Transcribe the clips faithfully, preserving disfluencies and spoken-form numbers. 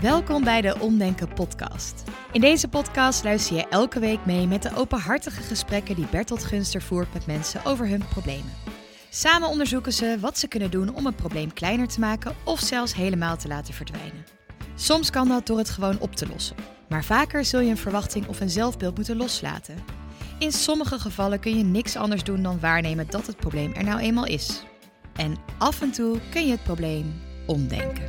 Welkom bij de Omdenken podcast. In deze podcast luister je elke week mee met de openhartige gesprekken die Bertolt Gunster voert met mensen over hun problemen. Samen onderzoeken ze wat ze kunnen doen om een probleem kleiner te maken of zelfs helemaal te laten verdwijnen. Soms kan dat door het gewoon op te lossen, maar vaker zul je een verwachting of een zelfbeeld moeten loslaten. In sommige gevallen kun je niks anders doen dan waarnemen dat het probleem er nou eenmaal is. En af en toe kun je het probleem omdenken.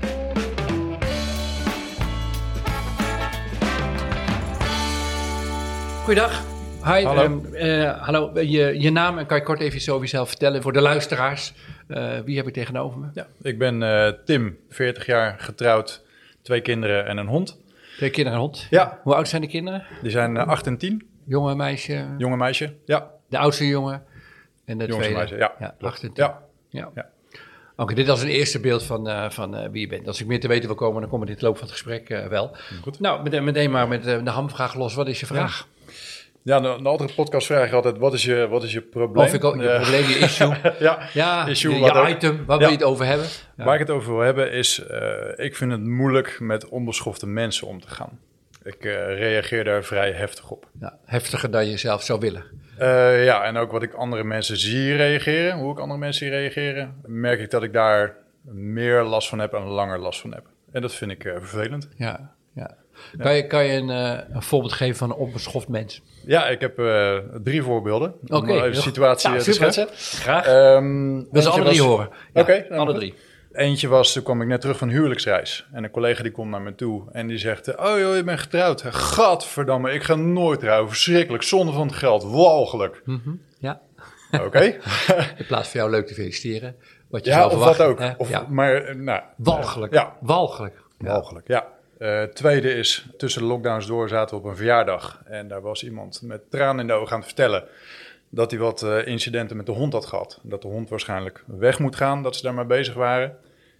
Goeiedag. Hi. Hallo. Um, uh, hallo. Je, je naam en kan je kort even iets over jezelf vertellen voor de luisteraars. Uh, wie heb je tegenover me? Ja, ik ben uh, Tim, veertig jaar, getrouwd, twee kinderen en een hond. Twee kinderen en een hond? Ja. Hoe oud zijn de kinderen? Die zijn uh, acht en tien. Jonge meisje? Jonge meisje, ja. De oudste jongen? En de Jongste tweede? meisje, ja. ja acht en tien. Ja. ja. ja. Oké, okay, dit is een eerste beeld van, uh, van uh, wie je bent. Als ik meer te weten wil komen, dan komt het in het loop van het gesprek uh, wel. Goed. Nou, meteen, meteen maar met uh, de hamvraag los. Wat is je vraag? Ja. Ja, in de andere podcast vraag ik altijd, wat is je, wat is je probleem? Of ik ook, je uh, probleem, je issue. ja, ja, issue, je, wat je ook. item, waar ja. wil je het over hebben? Ja. Waar ik het over wil hebben is, uh, ik vind het moeilijk met onbeschofte mensen om te gaan. Ik uh, reageer daar vrij heftig op. Ja, heftiger dan je zelf zou willen. Uh, ja, en ook wat ik andere mensen zie reageren, hoe ik andere mensen zie reageren, merk ik dat ik daar meer last van heb en langer last van heb. En dat vind ik uh, vervelend. Ja, ja. Kan je, kan je een, uh, een voorbeeld geven van een onbeschoft mens? Ja, ik heb uh, drie voorbeelden. Oké. Okay, even de situatie nou, te schetsen. Graag. Um, We zullen alle drie horen. Ja, Oké. Okay, alle drie. Eentje was, toen kwam ik net terug van huwelijksreis. En een collega die komt naar me toe en die zegt... Oh joh, je bent getrouwd. Gadverdamme, ik ga nooit trouwen. Verschrikkelijk, zonde van het geld. Walgelijk. Mm-hmm. Ja. Oké. Okay. In plaats van jou leuk te feliciteren. Wat je ja, zou of verwachten, wat ook. Of, ja. Maar, nou, Walgelijk. Ja. Walgelijk. Ja. Walgelijk, ja. Uh, tweede is, tussen de lockdowns door zaten we op een verjaardag. En daar was iemand met tranen in de ogen aan het vertellen... dat hij wat uh, incidenten met de hond had gehad. Dat de hond waarschijnlijk weg moet gaan, dat ze daar maar bezig waren.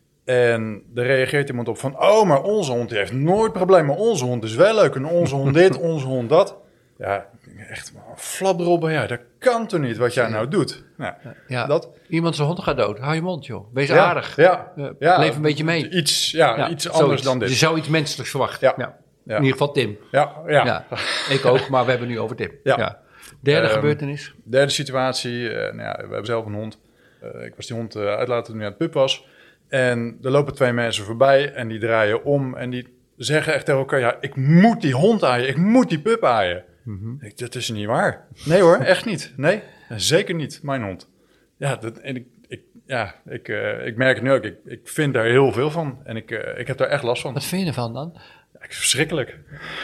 En er reageert iemand op van... oh, maar onze hond die heeft nooit problemen. Onze hond is wel leuk en onze hond dit, onze hond dat. Ja, echt flap erop. Ja, dat kan toch niet wat jij nou doet? Nou, ja. dat. Iemand zijn hond gaat dood. Hou je mond, joh. Wees ja, aardig. Ja, uh, ja, leef een beetje mee. Iets, ja, ja, iets anders zoiets. dan dit. Je zou iets menselijks verwachten. Ja. Ja. Ja. In ieder geval Tim. Ja, ja. ja. Ik ook, maar we hebben nu over Tim. Ja. Ja. Derde um, gebeurtenis. Derde situatie. Uh, nou ja, we hebben zelf een hond. Uh, ik was die hond uh, uitlaten toen hij aan het pup was. En er lopen twee mensen voorbij en die draaien om. En die zeggen echt tegen elkaar... ja, ik moet die hond aaien. Ik moet die pup aaien. Mm-hmm. Ik, dat is niet waar. Nee hoor, echt niet. Nee, zeker niet. Mijn hond. Ja, dat, en ik, ik, ja, ik, uh, ik merk het nu ook. Ik, ik vind daar heel veel van. En ik, uh, ik heb daar echt last van. Wat vind je ervan dan? Ja, ik, verschrikkelijk.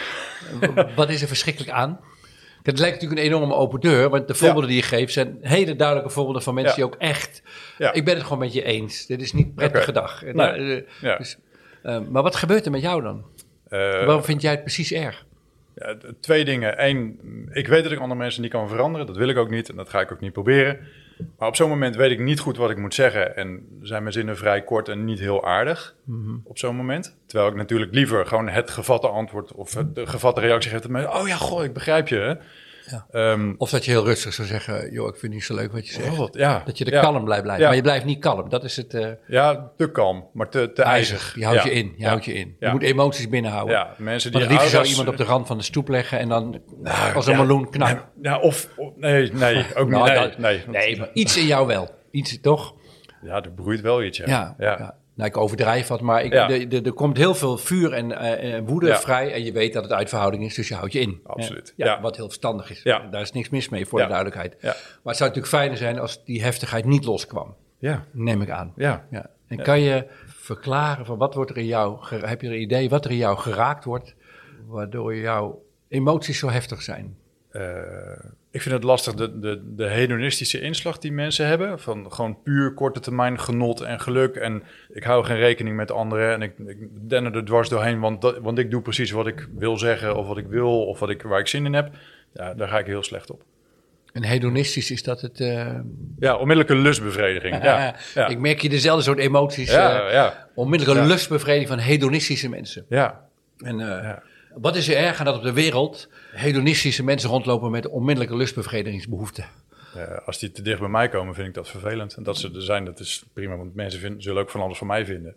Wat is er verschrikkelijk aan? Het lijkt natuurlijk een enorme open deur, want de voorbeelden ja. die je geeft zijn hele duidelijke voorbeelden van mensen ja. die ook echt... Ja. Ik ben het gewoon met je eens. Dit is niet een prettige okay. dag. Nee. Nou, uh, ja. dus, uh, maar wat gebeurt er met jou dan? Uh, Waarom vind jij het precies erg? Ja, twee dingen. Eén, ik weet dat ik andere mensen niet kan veranderen. Dat wil ik ook niet en dat ga ik ook niet proberen. Maar op zo'n moment weet ik niet goed wat ik moet zeggen. En zijn mijn zinnen vrij kort en niet heel aardig mm-hmm. op zo'n moment. Terwijl ik natuurlijk liever gewoon het gevatte antwoord of de gevatte reactie geef. Oh ja, goh, ik begrijp je. Hè? Ja. Um, of dat je heel rustig zou zeggen, joh, ik vind het niet zo leuk wat je zegt. Oh, ja. Dat je er ja. kalm blijft blijven. Ja. Maar je blijft niet kalm, dat is het... Uh, ja, te kalm, maar te, te ijzig. ijzig. Je houdt ja. je in, je ja. houdt je in. Ja. Je moet emoties binnenhouden. Ja, mensen die maar het liefst zou ouders... iemand op de rand van de stoep leggen en dan nou, als een ja. meloen knappen. Ja, of, of... Nee, nee, ook nou, niet. Nee, dat, nee, nee, maar iets in jou wel. Iets, toch? Ja, er broeit wel iets, ja. Ja, ja. ja. Nou, ik overdrijf wat, maar ik, ja. de, de, er komt heel veel vuur en uh, woede ja. vrij. En je weet dat het uit verhouding is, dus je houdt je in. Absoluut. Ja, ja. Wat heel verstandig is. Ja. Daar is niks mis mee, voor ja. de duidelijkheid. Ja. Maar het zou natuurlijk fijner zijn als die heftigheid niet loskwam. Ja. Neem ik aan. Ja. Ja. En ja. kan je verklaren van wat wordt er in jou, heb je een idee wat er in jou geraakt wordt, waardoor jouw emoties zo heftig zijn? Uh, ik vind het lastig, de, de, de hedonistische inslag die mensen hebben. Van gewoon puur korte termijn genot en geluk. En ik hou geen rekening met anderen. En ik, ik den er dwars doorheen, want, dat, want ik doe precies wat ik wil zeggen. Of wat ik wil, of wat ik, waar ik zin in heb. Ja, daar ga ik heel slecht op. En hedonistisch is dat het... Uh... Ja, onmiddellijke lustbevrediging. Ja, ja. Ik merk je dezelfde soort emoties. Ja, uh, ja. Onmiddellijke ja. lustbevrediging van hedonistische mensen. Ja. En uh, ja. wat is er erg aan dat op de wereld hedonistische mensen rondlopen met onmiddellijke lustbevredigingsbehoeften? Uh, als die te dicht bij mij komen, vind ik dat vervelend. En dat ze er zijn, dat is prima, want mensen vinden, zullen ook van alles van mij vinden.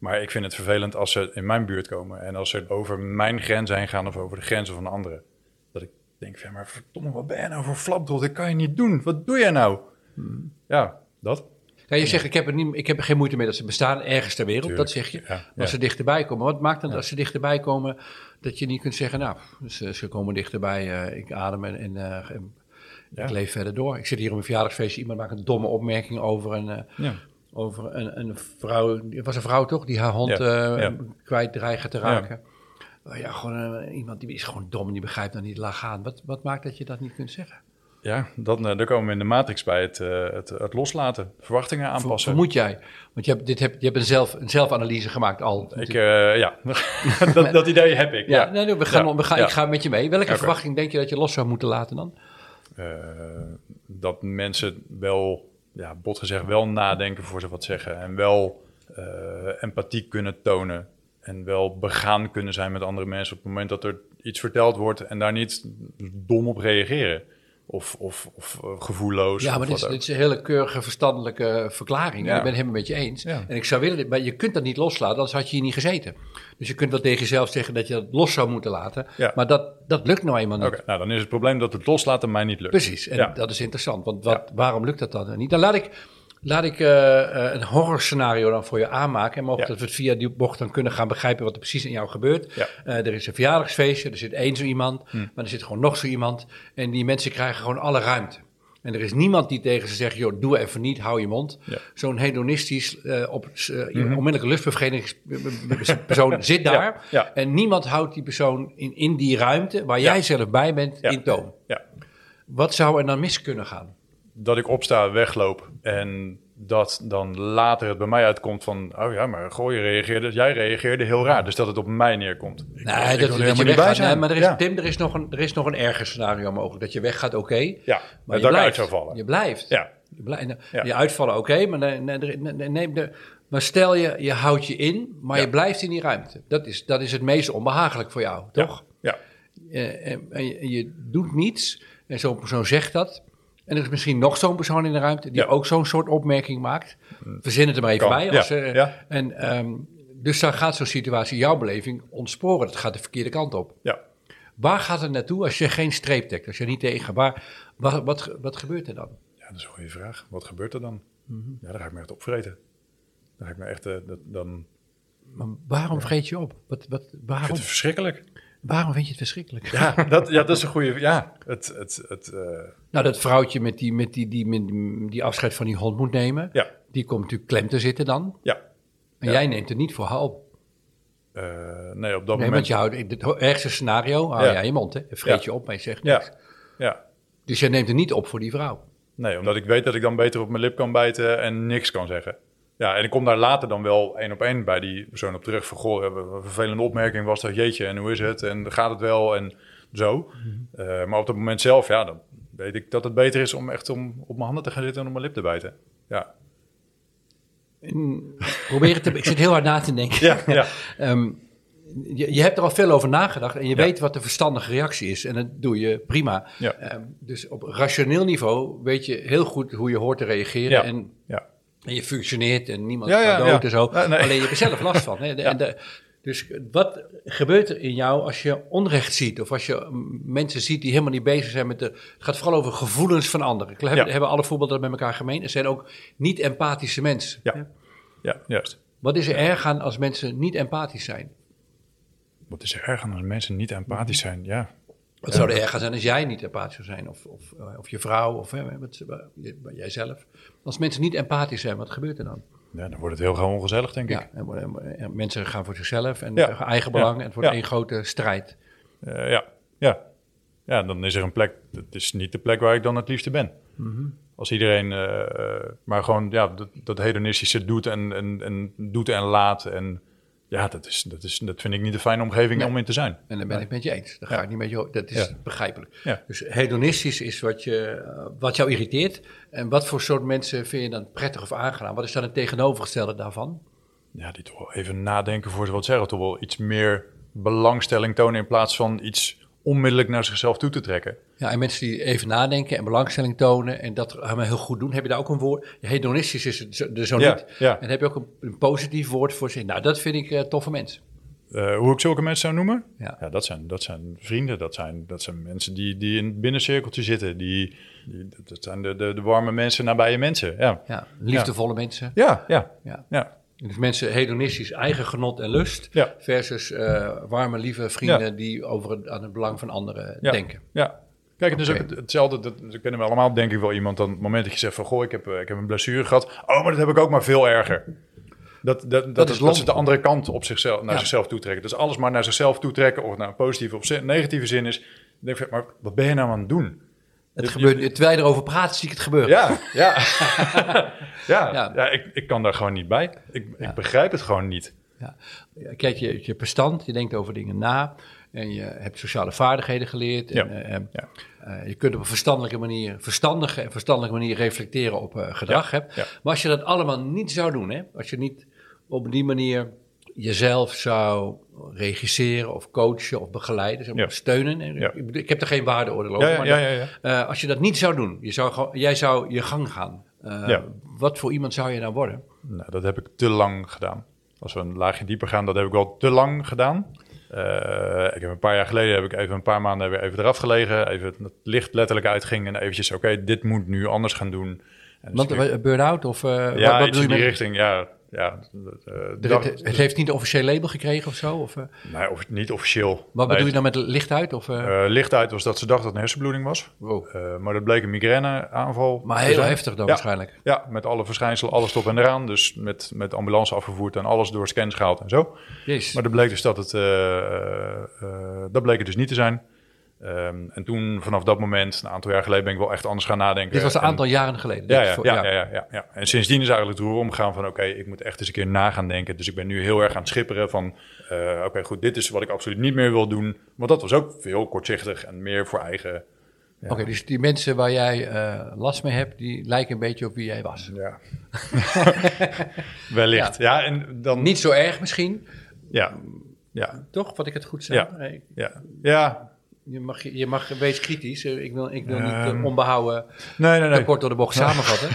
Maar ik vind het vervelend als ze in mijn buurt komen en als ze over mijn grens heen gaan of over de grenzen van anderen. Dat ik denk van, ja, maar verdomme, wat ben jij nou voor flapdrol? Dat kan je niet doen. Wat doe jij nou? Hmm. Ja, dat. Ja, je zegt, ik heb, er niet, ik heb er geen moeite mee dat ze bestaan ergens ter wereld, Tuurlijk, dat zeg je. Ja, ja. Als ze dichterbij komen, wat maakt dan ja. als ze dichterbij komen dat je niet kunt zeggen, nou, ze, ze komen dichterbij, uh, ik adem en, en, uh, en ja. ik leef verder door. Ik zit hier op een verjaardagsfeestje, iemand maakt een domme opmerking over een, uh, ja. over een, een vrouw, het was een vrouw toch, die haar hond ja. Uh, ja. kwijt dreigen te raken. Ja, uh, ja gewoon uh, iemand die is gewoon dom, die begrijpt dan niet, laat gaan. Wat, wat maakt dat je dat niet kunt zeggen? Ja, dan, uh, dan komen we in de matrix bij het, uh, het, het loslaten, verwachtingen aanpassen. Vermoed jij? Want je hebt, dit heb, je hebt een, zelf, een zelfanalyse gemaakt al. Ik, uh, ja, dat, dat idee heb ik. Ja, ja. Nee, we gaan, ja. we gaan, ja. ik ga met je mee. Welke okay. verwachting denk je dat je los zou moeten laten dan? Uh, dat mensen wel, ja, bot gezegd, wel nadenken voor ze wat zeggen. En wel uh, empathie kunnen tonen. En wel begaan kunnen zijn met andere mensen op het moment dat er iets verteld wordt en daar niet dom op reageren. Of, of, of gevoelloos. Ja, maar of dit is, dit is een hele keurige, verstandelijke verklaring. Ja. Ik ben het helemaal met je eens. Ja. En ik zou willen, maar je kunt dat niet loslaten, anders had je hier niet gezeten. Dus je kunt wel tegen jezelf zeggen dat je dat los zou moeten laten. Ja. Maar dat, dat lukt nou eenmaal niet. Okay, nou, dan is het probleem dat het loslaten mij niet lukt. Precies, en ja. dat is interessant. Want wat, ja. waarom lukt dat dan niet? Dan laat ik, laat ik uh, uh, een horrorscenario dan voor je aanmaken. En mogelijk ja. dat we het via die bocht dan kunnen gaan begrijpen wat er precies in jou gebeurt. Ja. Uh, er is een verjaardagsfeestje, er zit één zo iemand, hm. maar er zit gewoon nog zo iemand. En die mensen krijgen gewoon alle ruimte. En er is niemand die tegen ze zegt, joh, doe even niet, hou je mond. Ja. Zo'n hedonistisch, uh, op, uh, mm-hmm. onmiddellijke lustbevrediging zit daar. Ja. Ja. En niemand houdt die persoon in, in die ruimte waar ja. jij zelf bij bent ja. in toom. Ja. Wat zou er dan mis kunnen gaan? Dat ik opsta, wegloop en dat dan later het bij mij uitkomt van, oh ja, maar goh, je reageerde, jij reageerde heel raar. Dus dat het op mij neerkomt. Ik, nee, ik dat, dat, dat je weggaat. Nee, maar er is, ja. Tim, er is, nog een, er is nog een erger scenario mogelijk. Dat je weggaat, oké. Okay, ja, maar dat ik uit zou vallen. Je blijft. Ja. Je, blijft, ja. je uitvallen, oké, okay, maar, nee, nee, nee, nee, nee, maar stel je, je houdt je in, maar ja. je blijft in die ruimte. Dat is, dat is het meest onbehagelijk voor jou, toch? Ja. ja. Uh, en, en je, je doet niets en zo'n persoon zegt dat. En er is misschien nog zo'n persoon in de ruimte die ja. ook zo'n soort opmerking maakt. Verzin het er maar even kan. bij. Als, ja. Uh, ja. En, um, dus dan gaat zo'n situatie, jouw beleving, ontsporen. Het gaat de verkeerde kant op. Ja. Waar gaat het naartoe als je geen streep trekt? Als je niet tegen waar, wat, wat, wat gebeurt er dan? Ja, dat is een goede vraag. Wat gebeurt er dan? Mm-hmm. Ja, dan ga ik me echt opvreten. Dan ga ik me echt... Uh, dat, dan... Maar waarom ja. vreet je op? Wat, wat, waarom? Ik vind het verschrikkelijk. Waarom vind je het verschrikkelijk? Ja, dat, ja, dat is een goede... Ja, het... het, het uh... Nou, dat vrouwtje met die, met die, die, met die afscheid van die hond moet nemen... Ja. Die komt natuurlijk klem te zitten dan. Ja. En ja. jij neemt het niet voor haar op. Uh, nee, op dat nee, moment... want je houdt, in het ergste scenario hou ja. jij je mond, hè? Je vreet ja. je op, maar je zegt niks. Ja. Ja. Dus jij neemt het niet op voor die vrouw. Nee, omdat ik weet dat ik dan beter op mijn lip kan bijten en niks kan zeggen. Ja, en ik kom daar later dan wel één op één bij die persoon op terug. Van, goh, een vervelende opmerking was dat, jeetje, en hoe is het? En gaat het wel? En zo. Mm-hmm. Uh, maar op dat moment zelf, ja, dan weet ik dat het beter is om echt om op mijn handen te gaan zitten en op mijn lip te bijten. Ja. Probeer het te... Ik zit heel hard na te denken. Ja, ja. um, je, je hebt er al veel over nagedacht en je ja. weet wat de verstandige reactie is. En dat doe je prima. Ja. Um, dus op rationeel niveau weet je heel goed hoe je hoort te reageren. Ja. En, ja. en je functioneert en niemand ja, ja, gaat dood ja. en zo. Ja, nee. Alleen je hebt er zelf last van. Hè? De, ja. en de, dus wat gebeurt er in jou als je onrecht ziet? Of als je mensen ziet die helemaal niet bezig zijn met de... Het gaat vooral over gevoelens van anderen. We hebben, ja. hebben alle voorbeelden met elkaar gemeen. Er zijn ook niet-empathische mensen. Ja. Ja. Ja, juist. Wat is er erg aan als mensen niet empathisch zijn? Wat is er erg aan als mensen niet empathisch zijn? Ja. Wat ja. zou er erg aan zijn als jij niet empathisch zou zijn? Of, of, of je vrouw, of hè, wat, jijzelf. Als mensen niet empathisch zijn, wat gebeurt er dan? Ja, dan wordt het heel gauw ongezellig, denk ja, ik. En, en mensen gaan voor zichzelf en ja. eigen belang. Ja. En het wordt ja. één grote strijd. Uh, ja. ja. Ja, dan is er een plek. Het is niet de plek waar ik dan het liefste ben. Mm-hmm. Als iedereen uh, maar gewoon ja, dat, dat hedonistische doet en, en, en doet en laat. En ja, dat, is, dat, is, dat vind ik niet een fijne omgeving nee. om in te zijn. En dan ben nee. ik met je eens. Dan ga ja. ik niet met je, dat is ja. begrijpelijk. Ja. Dus hedonistisch is wat, je, wat jou irriteert. En wat voor soort mensen vind je dan prettig of aangenaam? Wat is dan het tegenovergestelde daarvan? Ja, die toch wel even nadenken voor ze wat zeggen. Toch wel iets meer belangstelling tonen in plaats van iets onmiddellijk naar zichzelf toe te trekken. Ja, en mensen die even nadenken en belangstelling tonen en dat helemaal heel goed doen. Heb je daar ook een woord? Ja, hedonistisch is het zo, er zo Ja, niet. ja. En heb je ook een, een positief woord voor ze? Nou, dat vind ik uh, toffe mensen. Uh, hoe ik zulke mensen zou noemen? Ja. Ja, dat, zijn, dat zijn vrienden, dat zijn, dat zijn mensen die, die in het binnencirkeltje zitten. Die, die, dat zijn de, de, de warme mensen, nabije mensen. Ja, Ja, liefdevolle ja. mensen. ja, ja. Ja. ja. Dus mensen hedonistisch, eigen genot en lust. Ja. Versus uh, warme, lieve vrienden Ja. die over het, aan het belang van anderen Ja. denken. Ja. Kijk, het is Oké. ook het- hetzelfde, dat, dat kennen we allemaal, denk ik wel, iemand dan het moment dat je zegt van, goh, ik heb, eh, ik heb een blessure gehad. Oh, maar dat heb ik ook maar veel erger. Dat, dat, dat, dat, is is, lomp. dat ze de andere kant op zichzelf, naar Ja. zichzelf toetrekken. Dus alles maar naar zichzelf toetrekken, of het nou een positieve of zin- negatieve zin is. Dan denk ik, maar wat ben je nou aan het doen? Het Je- gebeurt, terwijl je erover praat, zie ik het gebeuren. Ja, ja. ja, Ja. ja. ik, ik kan daar gewoon niet bij. Ik, Ja. ik begrijp het gewoon niet. Ja. Kijk, je, je bestand, je denkt over dingen na. En je hebt sociale vaardigheden geleerd. En, Ja. eh, Ja. eh, je kunt op een verstandelijke manier, verstandige en verstandelijke manier reflecteren op eh, gedrag. Ja. Hebt. Ja. Maar als je dat allemaal niet zou doen, hè, als je niet op die manier jezelf zou regisseren of coachen of begeleiden, zeg maar, Ja. steunen. En Ja. ik, bedoel, ik heb er geen waardeoordeel over. Ja, ja, maar ja, dat- ja, ja. eh, als je dat niet zou doen, je zou gewoon, jij zou je gang gaan. Eh, Ja. Wat voor iemand zou je nou worden? Nou, dat heb ik te lang gedaan. Als we een laagje dieper gaan, dat heb ik wel te lang gedaan. Uh, ik heb een paar jaar geleden, heb ik even een paar maanden weer even eraf gelegen. Even het licht letterlijk uitging en eventjes, oké, okay, dit moet nu anders gaan doen. En dus Want ik- uh, burn-out of uh, ja, wat, wat iets bedoel je in die met... richting, ja. ja uh, De, dag, het, het heeft niet een officieel label gekregen of zo? Of, uh, nee, of, niet officieel. wat nee, bedoel je dan met licht uit? Of, uh... Uh, licht uit was dat ze dachten dat het een hersenbloeding was. Wow. Uh, maar dat bleek een migraineaanval. Maar te heel zijn. heftig dan Ja. waarschijnlijk. Ja, met alle verschijnselen, alles op en eraan. Dus met, met ambulance afgevoerd en alles door scans gehaald en zo. Jezus. Maar dat bleek dus dat het, uh, uh, dat bleek het dus niet te zijn. Um, en toen, vanaf dat moment, een aantal jaar geleden, ben ik wel echt anders gaan nadenken. Dit was een en, aantal jaren geleden. Ja, Dit ja, voor, ja, ja, ja, ja, ja. En sindsdien is eigenlijk het roer omgegaan van, oké, okay, ik moet echt eens een keer na gaan denken. Dus ik ben nu heel erg aan het schipperen van, uh, oké, okay, goed, dit is wat ik absoluut niet meer wil doen. Want dat was ook veel kortzichtig en meer voor eigen... Ja. Oké, okay, dus die mensen waar jij uh, last mee hebt, die lijken een beetje op wie jij was. Ja. Wellicht. Ja. ja, en dan... Niet zo erg misschien. Ja. Ja. Toch, wat ik het goed zeg? Ja. Hey. Ja. Ja. Je mag, je mag wees kritisch. Ik wil, ik wil um, niet uh, onbehouden nee, nee, nee. kort door de bocht samenvatten.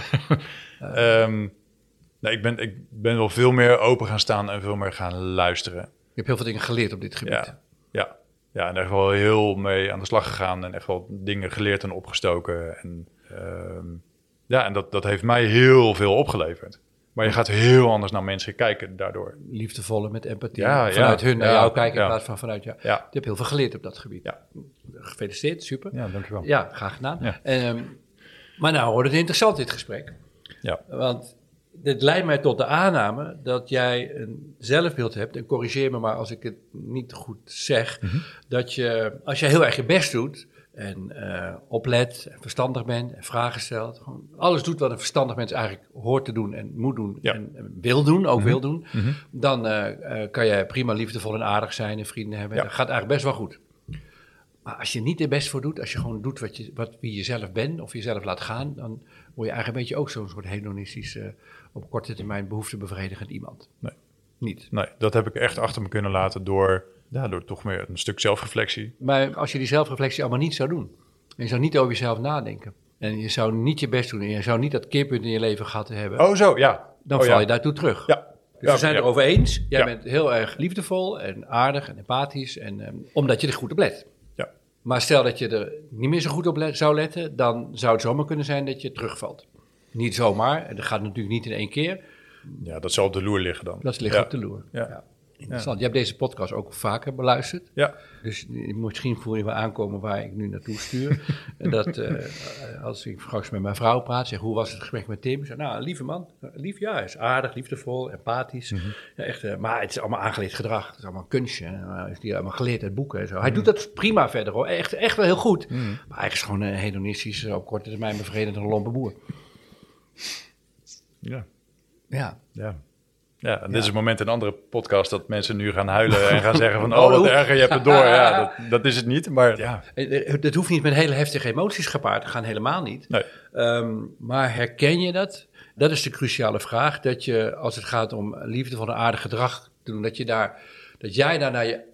uh, um, nee, ik, ben, ik ben wel veel meer open gaan staan en veel meer gaan luisteren. Je hebt heel veel dingen geleerd op dit gebied. Ja, ja. ja en echt wel heel mee aan de slag gegaan en echt wel dingen geleerd en opgestoken. En, um, ja, en dat, dat heeft mij heel veel opgeleverd. Maar je gaat heel anders naar mensen kijken daardoor. Liefdevolle met empathie. Ja, vanuit ja, hun naar ja, jou kijken ja. in plaats van vanuit jou. Ja. Je hebt heel veel geleerd op dat gebied. Ja. Gefeliciteerd, super. Ja, dankjewel. Ja, graag gedaan. Ja. Um, maar nou wordt het interessant dit gesprek. Ja. Want dit leidt mij tot de aanname dat jij een zelfbeeld hebt, en corrigeer me maar als ik het niet goed zeg, Mm-hmm. dat je, als je heel erg je best doet en uh, oplet en verstandig bent en vragen stelt, gewoon alles doet wat een verstandig mens eigenlijk hoort te doen en moet doen Ja. en, en wil doen, ook Mm-hmm. wil doen, Mm-hmm. dan uh, uh, kan je prima liefdevol en aardig zijn en vrienden hebben. Ja. Dat gaat eigenlijk best wel goed. Maar als je niet er best voor doet, als je gewoon doet wat je, wat, wie je zelf bent of jezelf laat gaan, dan word je eigenlijk een beetje ook zo'n soort hedonistisch, uh, op korte termijn behoeftebevredigend iemand. Nee. Niet. Nee, dat heb ik echt achter me kunnen laten door, ja, door toch meer een stuk zelfreflectie. Maar als je die zelfreflectie allemaal niet zou doen, en je zou niet over jezelf nadenken, en je zou niet je best doen, en je zou niet dat keerpunt in je leven gehad hebben, Oh zo, ja. dan oh, val ja. je daartoe terug. Ja. Dus ja, we zijn ja. het erover eens. Jij Ja. bent heel erg liefdevol en aardig en empathisch, en, um, omdat je er goed op let. Ja. Maar stel dat je er niet meer zo goed op let, zou letten, dan zou het zomaar kunnen zijn dat je terugvalt. Niet zomaar, en dat gaat natuurlijk niet in één keer. Ja, dat zal op de loer liggen dan. Dat ligt ja. op de loer. Ja. Ja. Interessant. Je hebt deze podcast ook vaker beluisterd. Ja. Dus misschien voel je wel aankomen waar ik nu naartoe stuur. En dat uh, als ik straks met mijn vrouw praat, zeg hoe was het gesprek met Tim? Zeg, nou, een lieve man. Lief, ja, hij is aardig, liefdevol, empathisch. Mm-hmm. Ja, echt, uh, maar het is allemaal aangeleerd gedrag. Het is allemaal een kunstje. Hij heeft die allemaal geleerd uit boeken en zo. Hij mm-hmm. doet dat prima verder hoor. Echt, echt wel heel goed. Mm-hmm. Maar hij is gewoon een hedonistisch, op korte termijn bevredigende lompe boer. Ja. Ja. Ja. Ja, en dit ja. is het moment in een andere podcast dat mensen nu gaan huilen en gaan zeggen van, oh, wat erger, je hebt het door. Ja, dat, dat is het niet, maar ja. Het hoeft niet met hele heftige emoties gepaard te gaan, helemaal niet. Nee. Um, maar herken je dat? Dat is de cruciale vraag, dat je, als het gaat om liefdevol en aardig gedrag te doen, dat je daar, dat jij daar naar je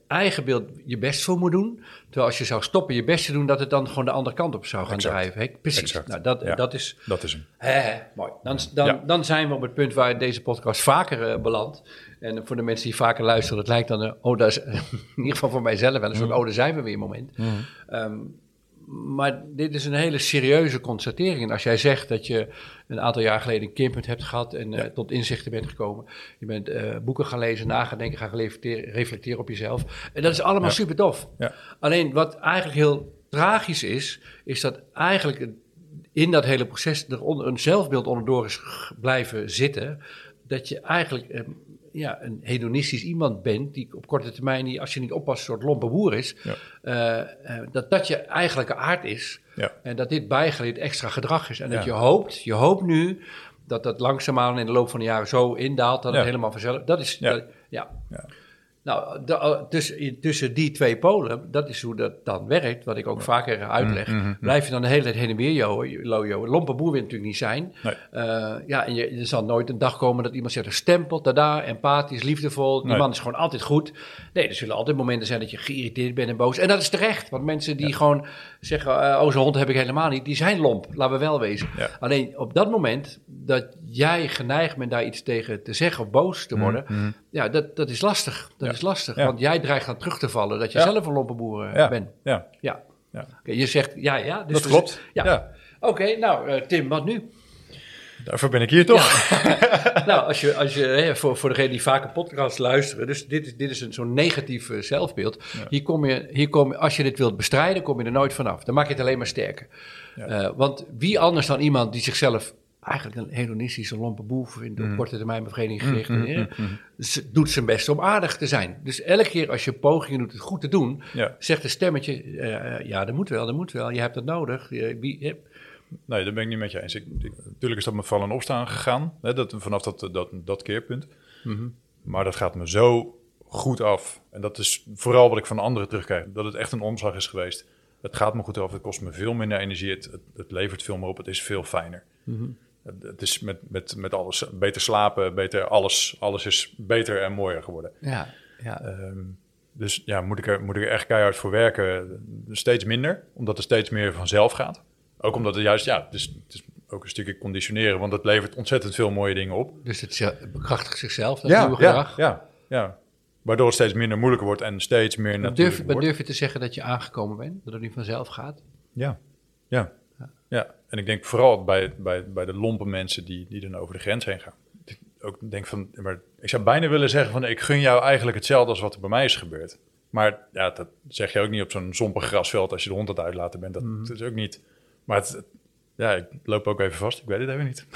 eigen beeld je best voor moet doen. Terwijl als je zou stoppen je best te doen, dat het dan gewoon de andere kant op zou gaan exact. drijven. He, precies, exact. Nou, dat, ja. dat is... Dat is hem. He, mooi. Dan, dan, ja. dan zijn we op het punt waar deze podcast vaker uh, belandt. En voor de mensen die vaker luisteren, het lijkt dan... Uh, oh, dat is in ieder geval voor mijzelf wel een soort... Mm. Oh, daar zijn we weer moment. Mm. Um, Maar dit is een hele serieuze constatering. En als jij zegt dat je een aantal jaar geleden een keerpunt hebt gehad en ja. uh, tot inzichten bent gekomen. Je bent uh, boeken gaan lezen, na gaan denken, gaan reflecteren, reflecteren op jezelf. En dat is allemaal ja. super tof. Ja. Alleen wat eigenlijk heel tragisch is, is dat eigenlijk in dat hele proces er onder, een zelfbeeld onderdoor is blijven zitten. Dat je eigenlijk... Uh, ja, een hedonistisch iemand bent, die op korte termijn, die, als je niet oppast, een soort lompe boer is, ja. uh, uh, dat dat je eigenlijke aard is. Ja. En dat dit bijgeleerd extra gedrag is. En ja. dat je hoopt, je hoopt nu, dat dat langzaamaan in de loop van de jaren zo indaalt, dat ja. het helemaal vanzelf... Dat is... Ja. Dat, ja. ja. Nou, de, tussen, tussen die twee polen, dat is hoe dat dan werkt, wat ik ook ja. vaker uitleg. Mm-hmm. Blijf je dan de hele tijd heen en weer joden. Lompe boer wil natuurlijk niet zijn. Nee. Uh, ja, en je, er zal nooit een dag komen dat iemand zegt, stempelt, tada, empathisch, liefdevol. Die nee. man is gewoon altijd goed. Nee, er zullen altijd momenten zijn dat je geïrriteerd bent en boos. En dat is terecht, want mensen die ja. gewoon zeggen, uh, oh, zo'n hond heb ik helemaal niet, die zijn lomp, laten we wel wezen. Ja. Alleen op dat moment dat jij geneigd bent daar iets tegen te zeggen of boos te worden, mm-hmm. ja, dat, dat is lastig. Dat ja. is lastig, ja. want jij dreigt dan terug te vallen dat je ja. zelf een lompenboer uh, ja. bent. Ja. Ja. ja. Okay, je zegt, ja, ja. Dus dat klopt. Ja. ja. Oké, okay, nou uh, Tim, wat nu? Daarvoor ben ik hier toch? Ja. nou, als je, als je, hè, voor, voor degenen die vaker podcasts luisteren, dus dit is, dit is een, zo'n negatief uh, zelfbeeld. Ja. Hier kom je, hier kom, als je dit wilt bestrijden, kom je er nooit vanaf. Dan maak je het alleen maar sterker. Ja. Uh, want wie anders dan iemand die zichzelf eigenlijk een hedonistische lompe boer vindt, op mm. korte termijn bevrediging gericht, mm, mm, mm, doet zijn best om aardig te zijn. Dus elke keer als je pogingen doet het goed te doen, ja. zegt een stemmetje, uh, ja, dat moet wel, dat moet wel, je hebt dat nodig. Je, wie, je, Nee, daar ben ik niet met je eens. Ik, ik, natuurlijk is dat met vallen en opstaan gegaan, hè, dat, vanaf dat, dat, dat keerpunt. Mm-hmm. Maar dat gaat me zo goed af. En dat is vooral wat ik van anderen terugkrijg. Dat het echt een omslag is geweest. Het gaat me goed af, het kost me veel minder energie. Het, het, het levert veel meer op, het is veel fijner. Mm-hmm. Het, het is met, met, met alles, beter slapen, beter alles. Alles is beter en mooier geworden. Ja, ja. Um, dus ja, moet ik, er, moet ik er echt keihard voor werken? Steeds minder, omdat er steeds meer vanzelf gaat. Ook omdat het juist, ja, het is, het is ook een stukje conditioneren, want het levert ontzettend veel mooie dingen op. Dus het bekrachtigt zichzelf, dat ja, nieuwe gedrag? Ja, ja, ja. Waardoor het steeds minder moeilijker wordt en steeds meer natuurlijk durf, wordt. Maar durf je te zeggen dat je aangekomen bent? Dat het nu vanzelf gaat? Ja, ja, ja. ja. En ik denk vooral bij, bij, bij de lompe mensen die, die dan over de grens heen gaan. Ik ook denk van, maar ik zou bijna willen zeggen van, ik gun jou eigenlijk hetzelfde als wat er bij mij is gebeurd. Maar ja, dat zeg je ook niet op zo'n zompig grasveld als je de hond aan het uitlaten bent. Dat, mm. dat is ook niet... Maar het, ja, ik loop ook even vast. Ik weet het even niet.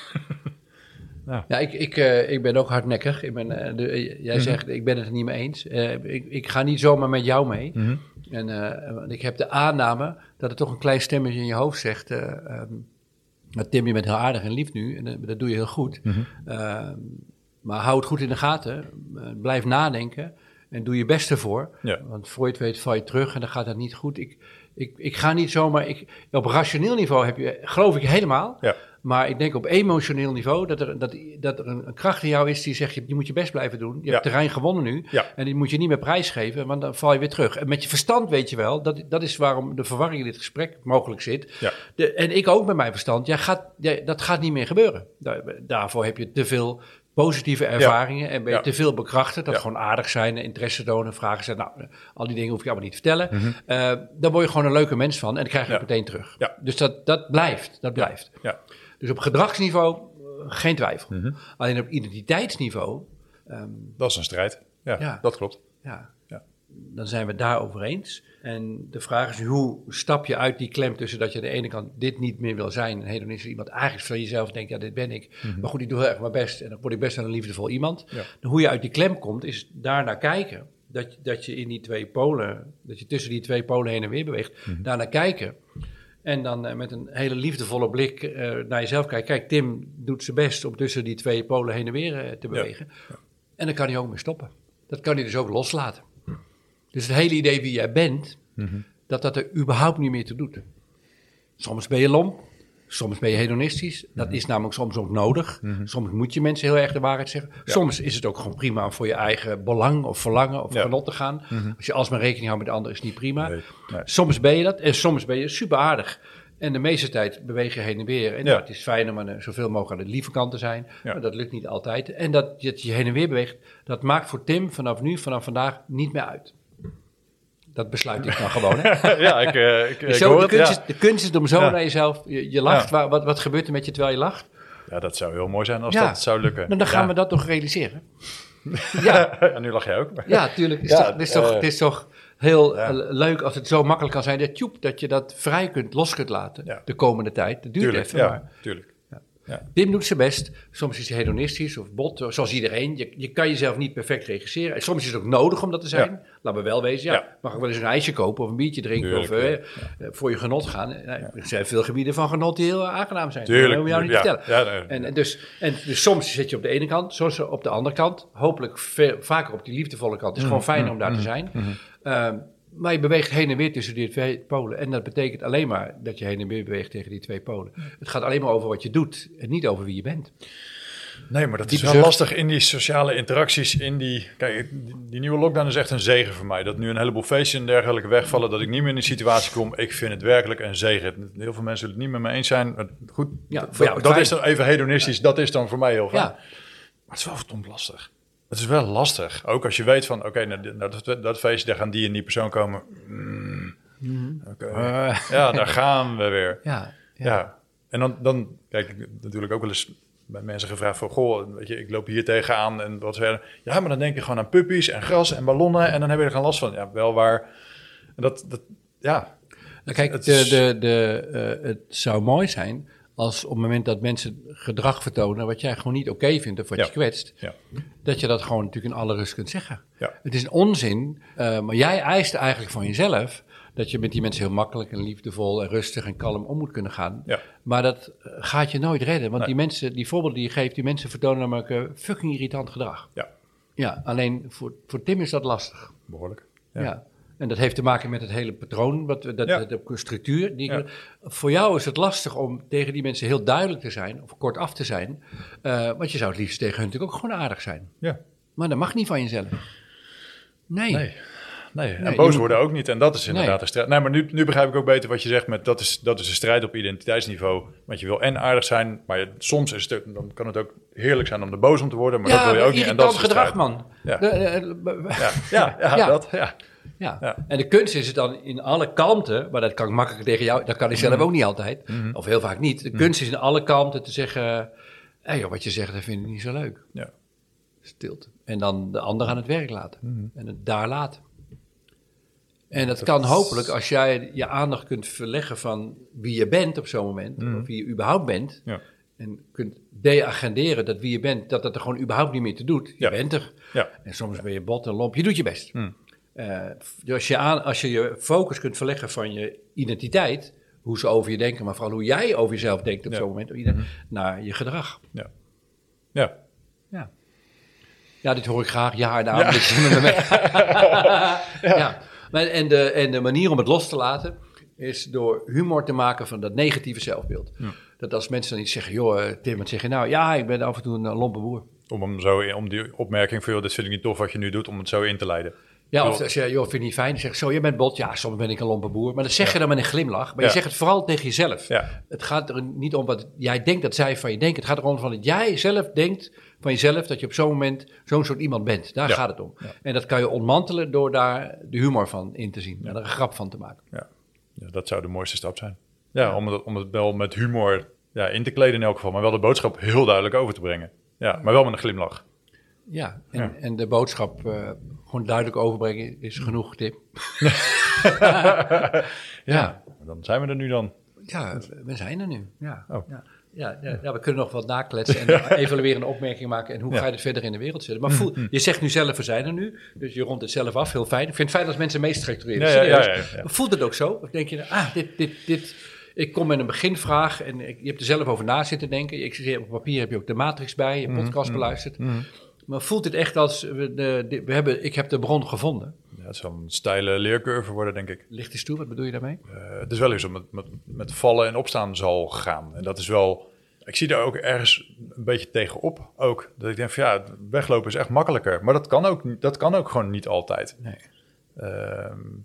nou. Ja, ik, ik, uh, ik ben ook hardnekkig. Ik ben, uh, de, jij mm-hmm. zegt, ik ben het er niet mee eens. Uh, ik, ik ga niet zomaar met jou mee. Mm-hmm. En uh, ik heb de aanname dat er toch een klein stemmetje in je hoofd zegt... Uh, um, Tim, je bent heel aardig en lief nu. En uh, dat doe je heel goed. Mm-hmm. Uh, maar hou het goed in de gaten. Uh, blijf nadenken. En doe je best ervoor. Ja. Want voor je het weet val je terug en dan gaat dat niet goed. Ik... Ik, ik ga niet zomaar... Ik, op rationeel niveau heb je, geloof ik helemaal. Ja. Maar ik denk op emotioneel niveau dat er, dat, dat er een, een kracht in jou is die zegt... Je, je moet je best blijven doen. Je ja. hebt terrein gewonnen nu. Ja. En die moet je niet meer prijsgeven, want dan val je weer terug. En met je verstand weet je wel, dat, dat is waarom de verwarring in dit gesprek mogelijk zit. Ja. De, en ik ook met mijn verstand. Ja, gaat, ja, dat gaat niet meer gebeuren. Daar, daarvoor heb je te veel... positieve ervaringen ja. en ben je ja. te veel bekrachtigd. Dat ja. gewoon aardig zijn, interesse tonen, vragen zijn. Nou, al die dingen hoef ik allemaal niet te vertellen. Mm-hmm. Uh, dan word je gewoon een leuke mens van en dan krijg je ja. het meteen terug. Ja. Dus dat, dat blijft, dat blijft. Ja. Ja. Dus op gedragsniveau uh, geen twijfel. Mm-hmm. Alleen op identiteitsniveau... Um, dat is een strijd. Ja, ja. dat klopt. Ja. Ja. Dan zijn we het daarover eens. En de vraag is nu, hoe stap je uit die klem tussen dat je aan de ene kant dit niet meer wil zijn. En hedonistisch iemand eigenlijk van jezelf denkt, ja, dit ben ik. Mm-hmm. Maar goed, ik doe heel erg mijn best en dan word ik best wel een liefdevol iemand. Ja. En hoe je uit die klem komt, is daarnaar kijken. Dat, dat je in die twee polen, dat je tussen die twee polen heen en weer beweegt. Mm-hmm. Daarnaar kijken. En dan uh, met een hele liefdevolle blik uh, naar jezelf kijken. Kijk, Tim doet zijn best om tussen die twee polen heen en weer uh, te bewegen. Ja. Ja. En dan kan hij ook mee stoppen. Dat kan hij dus ook loslaten. Dus het hele idee wie jij bent, mm-hmm. dat dat er überhaupt niet meer toe doet. Soms ben je lomp, Soms ben je hedonistisch. Dat Mm-hmm. is namelijk soms ook nodig. Mm-hmm. Soms moet je mensen heel erg de waarheid zeggen. Ja. Soms is het ook gewoon prima om voor je eigen belang of verlangen of Ja. genot te gaan. Mm-hmm. Als je alsmaar rekening houdt met de ander is het niet prima. Nee, nee. Soms ben je dat en soms ben je super aardig. En de meeste tijd beweeg je heen en weer. En Ja. nou, het is fijn om aan de, zoveel mogelijk aan de lieve kant te zijn. Ja. Maar dat lukt niet altijd. En dat je, dat je heen en weer beweegt, dat maakt voor Tim vanaf nu, vanaf vandaag, niet meer uit. Dat besluit ik dan gewoon. Hè? Ja, ik, uh, ik, ik Zo, hoor de, het, kunst ja. is, de kunst is om zo Ja. naar jezelf, je, je lacht. Ja. Waar, wat, wat gebeurt er met je terwijl je lacht? Ja, dat zou heel mooi zijn als Ja. dat zou lukken. Nou, dan gaan ja. we dat toch realiseren. Ja, Ja, nu lach jij ook. ja, tuurlijk. Het is, Ja, toch, het is, toch, eh, het is toch heel ja. eh, leuk als het zo makkelijk kan zijn dat, tjoep, dat je dat vrij kunt, los kunt laten Ja. de komende tijd. Dat duurt Tuurlijk, even, ja, maar... tuurlijk. Tim doet zijn best. Soms is hij hedonistisch of bot, zoals iedereen. Je, je kan jezelf niet perfect regisseren. En soms is het ook nodig om dat te zijn. Ja. Laten we wel wezen. Ja, Ja. Mag ik wel eens een ijsje kopen of een biertje drinken Tuurlijk, of eh, ja. eh, voor je genot gaan. Nou, Er zijn veel gebieden van genot die heel aangenaam zijn. Tuurlijk, Dat hoef je jou niet ja. te vertellen. Ja, nee, en, ja. en dus, en dus soms zit je op de ene kant, soms op de andere kant. Hopelijk veel, vaker op die liefdevolle kant. Het is gewoon fijn om daar te zijn. Ehm, Maar je beweegt heen en weer tussen die twee polen. En dat betekent alleen maar dat je heen en weer beweegt tegen die twee polen. Het gaat alleen maar over wat je doet en niet over wie je bent. Nee, maar dat Die is wel zucht. lastig in die sociale interacties. In die, kijk, die, die nieuwe lockdown is echt een zegen voor mij. Dat nu een heleboel feestjes en dergelijke wegvallen. Dat ik niet meer in die situatie kom. Ik vind het werkelijk een zegen. Heel veel mensen zullen het niet met me eens zijn. Maar goed, Ja, dat, voor jou dat fijn. is dan even hedonistisch. Dat is dan voor mij heel fijn. Ja. Maar het is wel verdomd lastig. Het is wel lastig. Ook als je weet van, oké, okay, naar, naar dat, dat feestje, daar gaan die en die persoon komen. Mm, Mm. okay. Uh, Ja, daar gaan we weer. ja, ja. Ja, en dan, dan kijk ik natuurlijk ook wel eens bij mensen gevraagd van, goh, weet je, ik loop hier tegenaan en wat verder. Ja, maar dan denk je gewoon aan puppies en gras en ballonnen en dan heb je er geen last van. Ja, wel waar. En dat, dat ja. Nou, kijk, Het de, is- de, de, uh, het zou mooi zijn als op het moment dat mensen gedrag vertonen wat jij gewoon niet oké vindt of wat Ja. je kwetst, Ja. dat je dat gewoon natuurlijk in alle rust kunt zeggen. Ja. Het is een onzin, uh, maar jij eist eigenlijk van jezelf dat je met die mensen heel makkelijk en liefdevol en rustig en kalm om moet kunnen gaan. Ja. Maar dat uh, gaat je nooit redden, want Nee. die mensen, die voorbeelden die je geeft, die mensen vertonen namelijk uh, fucking irritant gedrag. Ja, Ja, alleen voor, voor Tim is dat lastig. behoorlijk. Ja. Ja. En dat heeft te maken met het hele patroon, wat, we- dat, Ja. dat, dat structuur. Die, Ja. Voor jou is het lastig om tegen die mensen heel duidelijk te zijn, of kortaf te zijn. Uh, want je zou het liefst tegen hun natuurlijk ook gewoon aardig zijn. Ja. Maar dat mag niet van jezelf. Nee. Nee. Nee, en Nee, boos je- worden ook niet. En dat is inderdaad Nee. de strijd. Nee, maar nu, nu begrijp ik ook beter wat je zegt met dat is, dat is een strijd op identiteitsniveau. Want je wil en aardig zijn, maar je, soms is het, dan kan het ook heerlijk zijn om er boos om te worden. Maar Ja, dat wil je ook niet. En dat is irritant de gedrag, strijd. man. Ja. De, eh, Ja, ja, ja, Ja. dat. Ja. Ja. Ja. En de kunst is het dan in alle kalmte, maar dat kan ik makkelijk tegen jou, dat kan ik zelf ook niet altijd, of heel vaak niet. De kunst is in alle kalmte te zeggen, hé joh, wat je zegt, dat vind ik niet zo leuk. Ja. Stilte. En dan de ander aan het werk laten. En het daar laten. En dat, Dat kan is- hopelijk als jij je aandacht kunt verleggen van wie je bent op zo'n moment, of wie je überhaupt bent, Ja. en kunt deagenderen dat wie je bent, dat dat er gewoon überhaupt niet meer te doet. Je Ja. bent er. Ja. En soms ben je bot en lomp. Je doet je best. Hmm. Eh, dus als je, aan, als je je focus kunt verleggen van je identiteit, hoe ze over je denken, maar vooral hoe jij over jezelf denkt op Ja. zo'n moment, ieder- naar je gedrag. Ja. Ja. Ja. Ja, dit hoor ik graag. Ja, en de avond dat je met me weg. Ja. Maar, en, de, en de manier om het los te laten is door humor te maken van dat negatieve zelfbeeld. Ja. Dat als mensen dan iets zeggen, joh, eh, Tim, wat zeg je nou? Ja, ik ben af en toe een eh, lompe boer. Om, hem zo, in- om die opmerking van, joh, dit vind ik niet tof wat je nu doet, om het zo in te leiden. Ja, Joh. of als je, joh, vind je niet fijn? Dan zeg je, zo, je bent bot. Ja, soms ben ik een lompe boer. Maar dat zeg Ja. je dan met een glimlach. Maar Ja. je zegt het vooral tegen jezelf. Ja. Het gaat er niet om wat jij denkt dat zij van je denken. Het gaat erom van dat jij zelf denkt van jezelf dat je op zo'n moment zo'n soort iemand bent. Daar Ja. gaat het om. Ja. En dat kan je ontmantelen door daar de humor van in te zien. En er een grap van te maken. Ja. Ja, dat zou de mooiste stap zijn. Ja, om het, om het wel met humor ja, in te kleden in elk geval, maar wel de boodschap heel duidelijk over te brengen. Ja, maar wel met een glimlach. Ja, en, Ja. en de boodschap uh, gewoon duidelijk overbrengen is genoeg, Tim. Ja. Dan zijn we er nu dan. Ja, we zijn er nu. Ja. Oh. Ja. Ja, ja, ja, we kunnen nog wat nakletsen en evalueren, een opmerking maken. En hoe Ja. ga je het verder in de wereld zetten? Maar voel, je zegt nu zelf, we zijn er nu. Dus je rondt het zelf af, heel fijn. Ik vind het fijn als mensen meestructureren. Ja, ja, ja, Serieus. ja, ja. Voelt het ook zo? Of denk je, ah, dit, dit, dit... Ik kom met een beginvraag en ik, je hebt er zelf over na zitten denken. Ik zie, op papier heb je ook de matrix bij, je podcast beluisterd. Maar voelt het echt als, we, de, de- we hebben, ik heb de bron gevonden? Ja, het zal een steile leercurve worden, denk ik. Licht eens toe, wat bedoel je daarmee? Uh, het is wel eens om met, met, met vallen en opstaan zal gaan. En dat is wel... Ik zie daar ook ergens een beetje tegenop ook. Dat ik denk van ja, weglopen is echt makkelijker. Maar dat kan ook, dat kan ook gewoon niet altijd. Nee. Uh,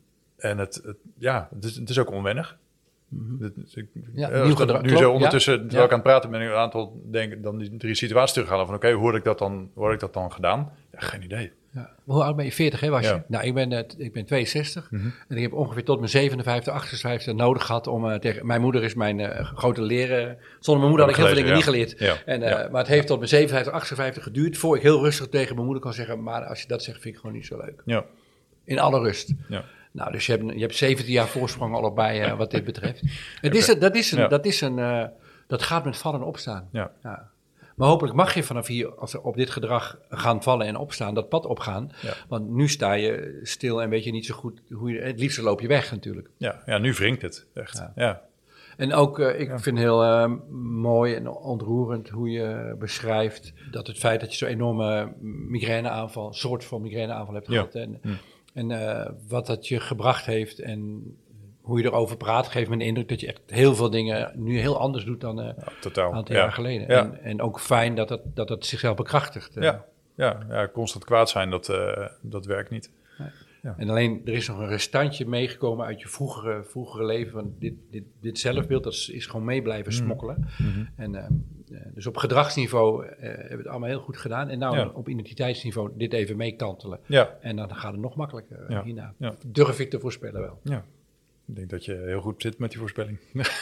en het, het, ja, het is, het is ook onwennig. Mm-hmm. Het, ik, ja, uh, nieuw gedrag. Nu Klopt, zo ondertussen, ja. terwijl ja. ik aan het praten ben, ik een aantal denk, dan die drie situaties terughalen van oké, okay, hoe had ik dat dan, hoe had ik dat dan gedaan? Ja, geen idee. Ja. Hoe oud ben je? veertig, hè, was je? Ja. Nou, ik ben, uh, ik ben tweeënzestig. Mm-hmm. En ik heb ongeveer tot mijn zevenenvijftig, achtenvijftig nodig gehad om uh, tegen... Mijn moeder is mijn uh, grote leraar. Zonder mijn moeder had ik heel veel dingen ja. niet geleerd. Ja. En, uh, ja. Maar het heeft tot mijn zevenenvijftig, achtenvijftig geduurd... voor ik heel rustig tegen mijn moeder kan zeggen... maar als je dat zegt, vind ik gewoon niet zo leuk. Ja. In alle rust. Ja. Nou, dus je hebt, je hebt zeventien jaar voorsprong al op bij uh, wat dit betreft. Het is, dat, is een, ja. dat, is een, uh, dat gaat met vallen en opstaan. Ja. Ja. Maar hopelijk mag je vanaf hier, als we op dit gedrag gaan vallen en opstaan, dat pad opgaan. Ja. Want nu sta je stil en weet je niet zo goed hoe je... Het liefst loop je weg natuurlijk. Ja, ja nu wringt het echt. Ja. Ja. En ook, uh, ik ja. vind heel uh, mooi en ontroerend hoe je beschrijft... dat het feit dat je zo'n enorme migraineaanval, soort van migraineaanval hebt gehad... Ja. En, hm. En uh, wat dat je gebracht heeft en hoe je erover praat, geeft me de indruk dat je echt heel veel dingen nu heel anders doet dan uh, ja, totaal. een aantal ja. jaar geleden. Ja. En, en ook fijn dat het, dat het zichzelf bekrachtigt. Uh. Ja. Ja, ja, constant kwaad zijn, dat, uh, dat werkt niet. Nee. Ja. En alleen, er is nog een restantje meegekomen uit je vroegere, vroegere leven. Van dit, dit, dit zelfbeeld, dat is, is gewoon mee blijven smokkelen. Mm-hmm. En, uh, dus op gedragsniveau uh, hebben we het allemaal heel goed gedaan. En nou ja. op identiteitsniveau dit even meekantelen. Ja. En dan gaat het nog makkelijker uh, ja. hierna. Ja. Durf ik te voorspellen wel. Ja. Ik denk dat je heel goed zit met die voorspelling.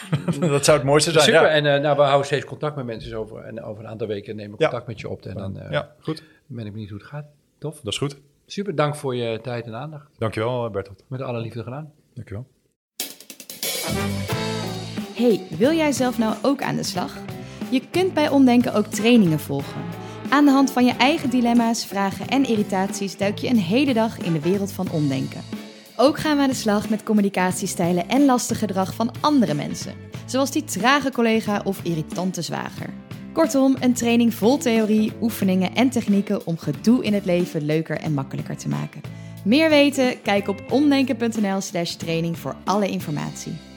Dat zou het mooiste zijn. Super, ja. en uh, nou, we houden steeds contact met mensen over. En over een aantal weken nemen we contact ja. met je op. En dan uh, ja, goed. ben ik benieuwd hoe het gaat. Tof. Dat is goed. Super, dank voor je tijd en aandacht. Dankjewel, Bertolt. Met alle liefde gedaan. Dankjewel. Hey, wil jij zelf nou ook aan de slag? Je kunt bij Omdenken ook trainingen volgen. Aan de hand van je eigen dilemma's, vragen en irritaties duik je een hele dag in de wereld van omdenken. Ook gaan we aan de slag met communicatiestijlen en lastig gedrag van andere mensen. Zoals die trage collega of irritante zwager. Kortom, een training vol theorie, oefeningen en technieken om gedoe in het leven leuker en makkelijker te maken. Meer weten? Kijk op omdenken punt n l slash training voor alle informatie.